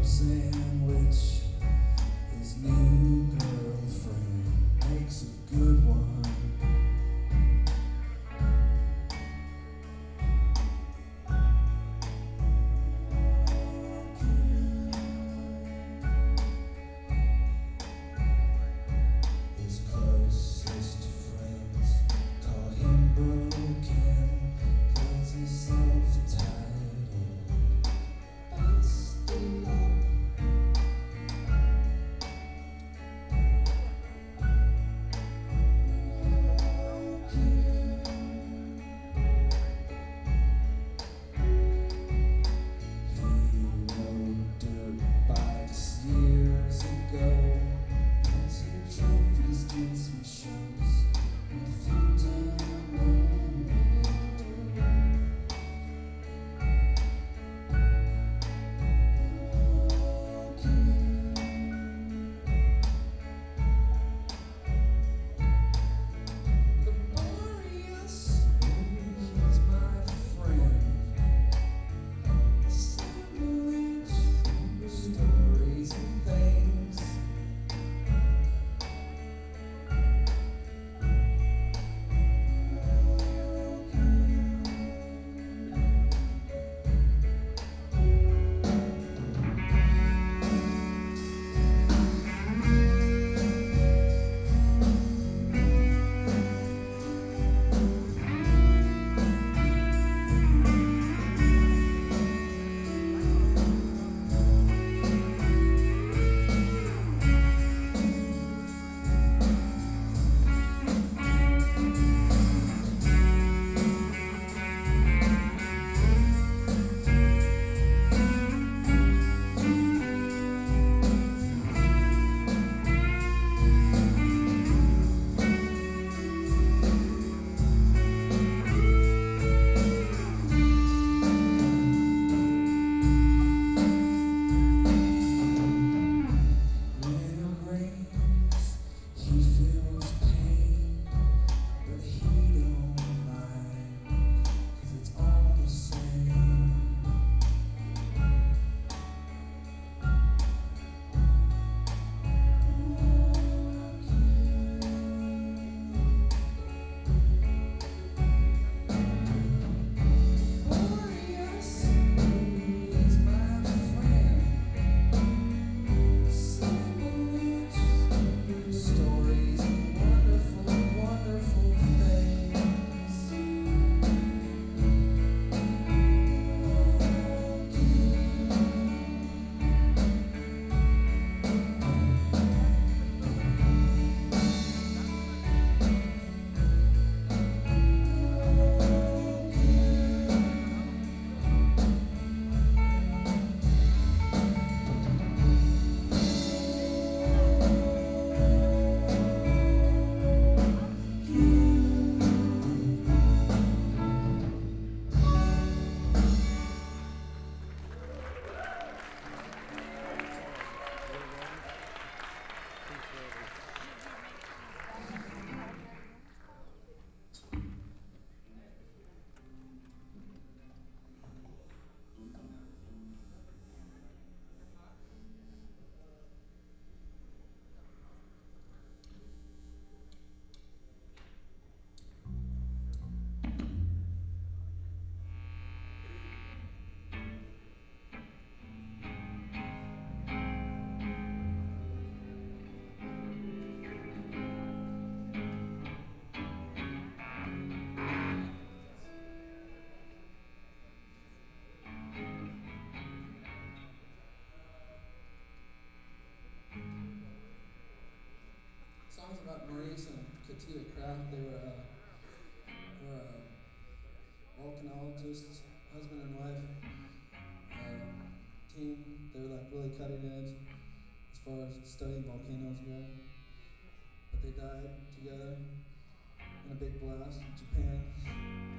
sandwich. His new girlfriend makes a good one. His closest friends call him broken, 'cause he's self-titled, busted up. He rode dirt bikes years ago, won some trophies, did some shows, and a few diamonds. Laborious, he's my friend. Sandwich, stories and things. When it rains, he feels pain, but he don't mind, 'cause it's all the same. Laborious, he's my friend. Sandwich, stories and wonderful, wonderful things. Songs about Maurice and Katia Kraft. They were volcanologists, husband and wife team. They were like really cutting edge as far as studying volcanoes go. But they died together in a big blast in Japan.